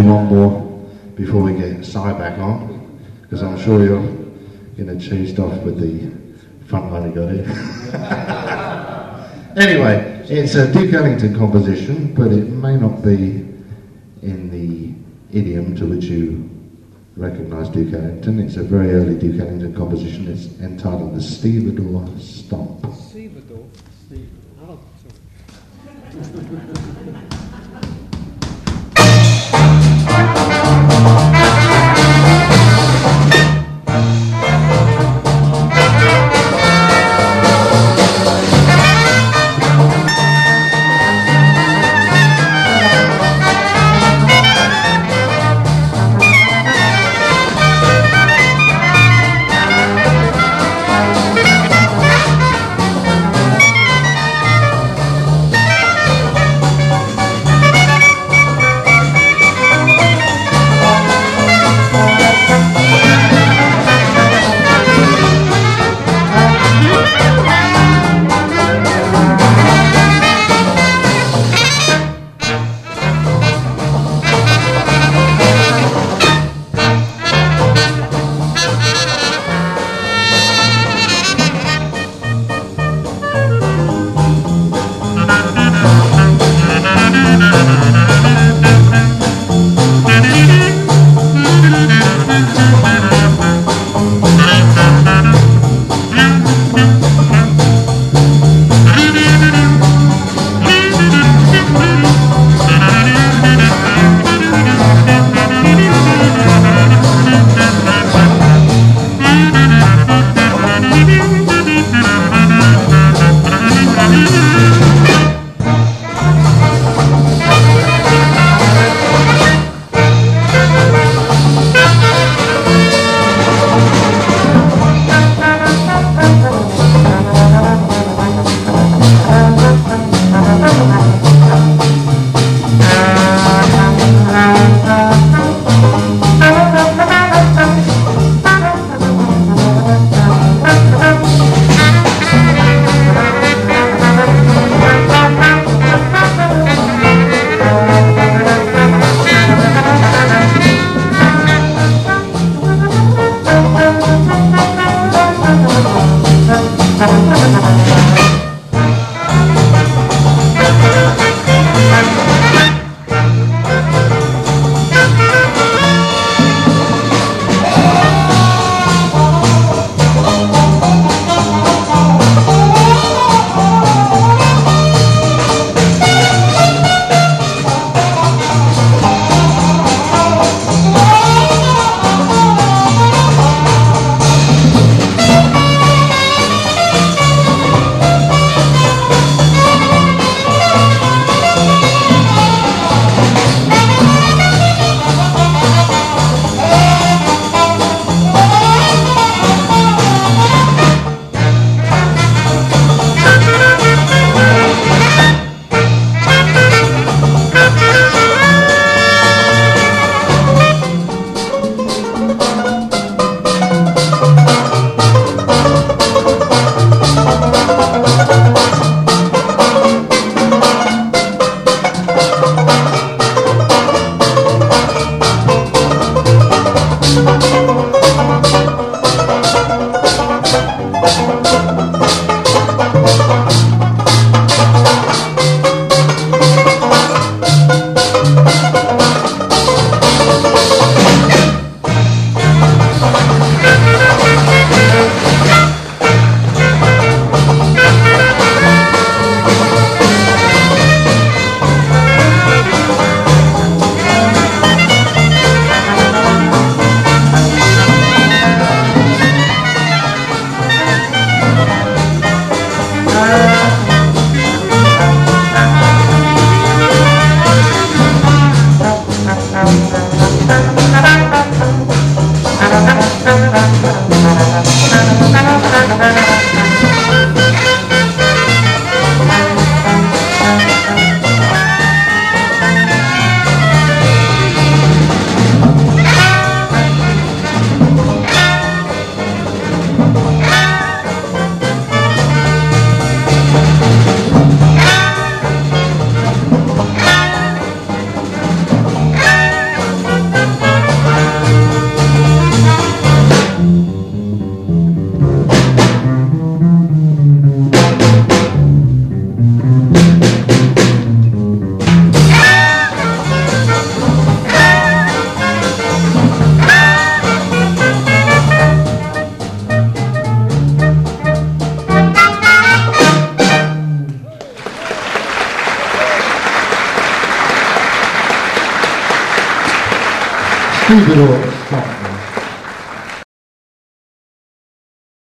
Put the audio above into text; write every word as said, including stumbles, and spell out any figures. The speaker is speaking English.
one more before we get Si back on, because I'm sure you're getting cheesed off with the front line you got here. Anyway, it's a Duke Ellington composition, but it may not be in the idiom to which you recognise Duke Ellington. It's a very early Duke Ellington composition. It's entitled The Stevedore Stomp. Stevedore? Stevedore. Oh, Stevedore.